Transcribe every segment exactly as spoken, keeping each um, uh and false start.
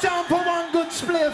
time for one good spliff.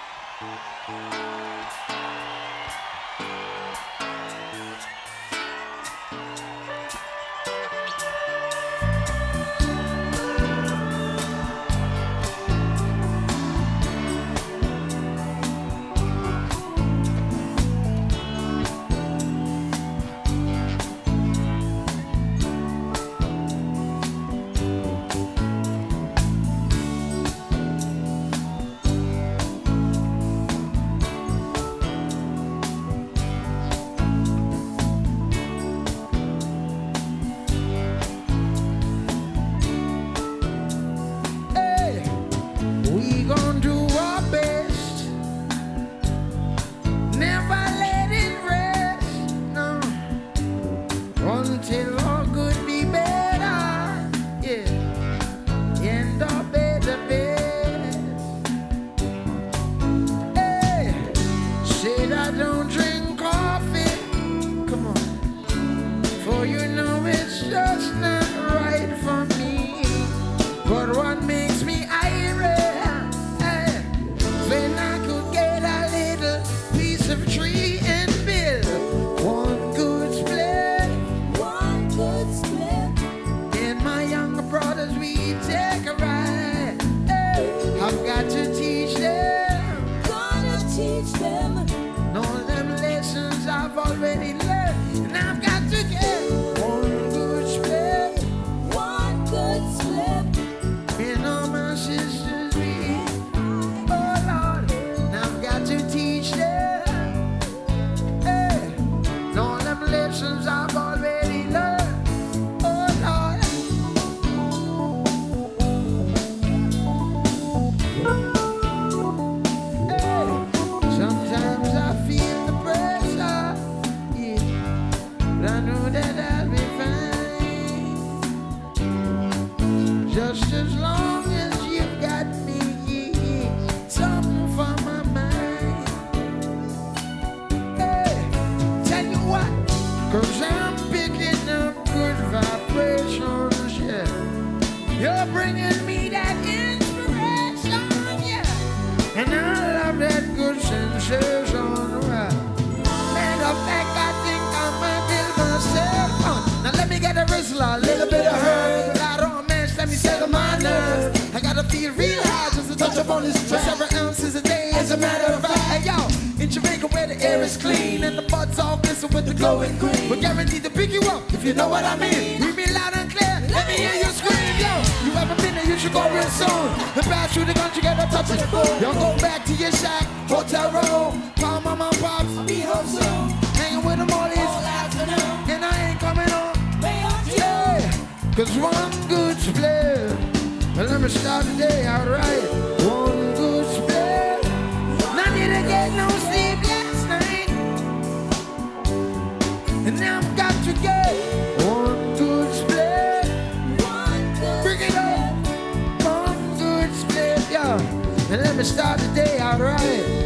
You know what I mean? Read me loud and clear. Let me hear you scream, yo. You ever been there? You should go real soon. And pass through the country, get a touch of the food. Yo, go back to your shack, hotel room. Call mama and pops. I'll be home soon. Hanging with them all this afternoon. And I ain't coming home. Yeah. Cause one good split. Well, let me start the day out right. One good split. Now need to get no sleep last night. And now I've got to get one good split. One good Bring it up. One good split, yeah. And let me start the day out right.